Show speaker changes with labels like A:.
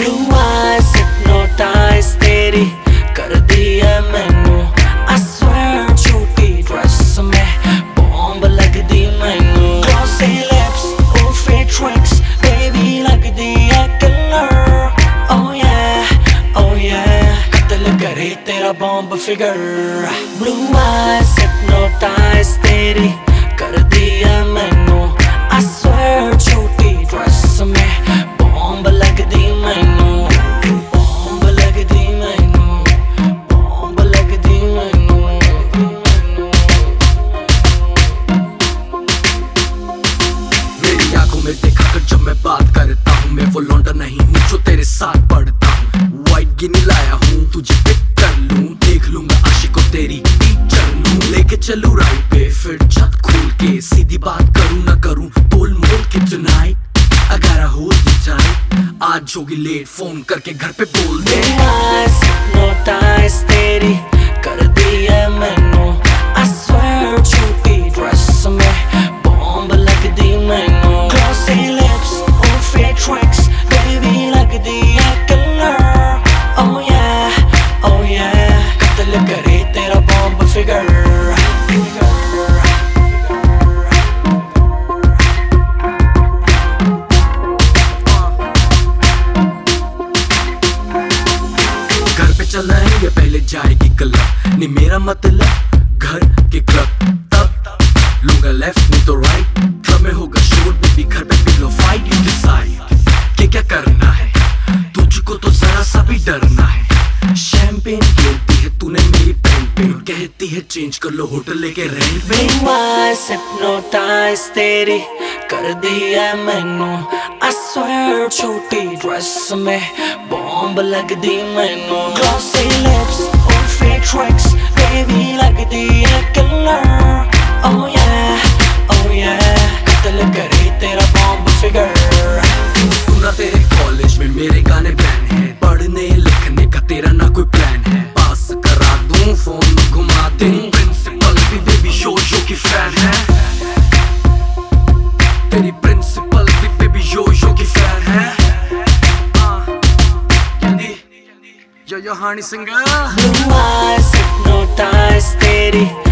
A: Blue eyes hypnotize तेरी कर दी है मैनू I swear छोटी ड्रेस में बॉम्ब लग दी मैनू Glossy lips, oh fake tricks baby लग दी है killer Oh yeah कत्ल करे तेरा bomb figure Blue eyes hypnotize तेरी कर दी है मैनू I swear छोटी ड्रेस में बॉम्ब लग दी मैनू बॉम्ब लग दी मैनू बॉम्ब लग दी मैनू
B: मेरी आंखों में देखा कर जब मैं बात करता हूँ मैं वो लौंडा नहीं हूँ जो तेरे साथ पढ़ता हूँ वाइट गिनी लाया हूँ तुझे पिक कर लूँ देख लूंगा आशिकों तेरी टीचर लूँ लेके चलूँ राइड पे फिर छत खोल के सीधी बात करूँ ना करूँ तोल मोल के tonight I gotta hold you tight आज होगी लेट फोन करके घर पे बोल दे
A: Blue eyes hypnotize तेरी कर दी है मैनू I swear छोटी ड्रेस में बॉम्ब लग दी मैनू Glossy lips, oh fake tricks baby लग दी है killer Oh yeah कत्ल करे तेरा बॉम्ब फिगर
B: चलना है या पहले जाएगी क्लब नहीं मेरा मतलब घर के क्लब तब लूंगा लेफ्ट नहीं तो राइट क्लब में होगा शोर बेबी घर पे पिलो फाइट यू डिसाइड कि क्या करना है तुझको तो जरा सा भी डरना है शैंपेन गिरती है तूने मेरी पेन पे कहती है चेंज कर लो होटल लेके रेंट पे
A: Blue eyes hypnotize तेरी कर दी है मैनू I swear छोटी ड्रेस में बॉम्ब लग दी मैनू Glossy lips, oh fake tricks baby लग दी है killer Oh yeah कत्ल करे तेरा बॉम्ब फिगर
B: सुना तेरे कॉलेज में मेरे गाने बैन है पढ़ने लिखने का तेरा ना कोई प्लान है पास करा दूं फोन घुमा दे प्रिंसिपल भी बेबी शो की फैन है तेरी प्रिंसिपल भी बेबी शो की फैन है कहती yo Honey Singh
A: Blue eyes hypnotize तेरी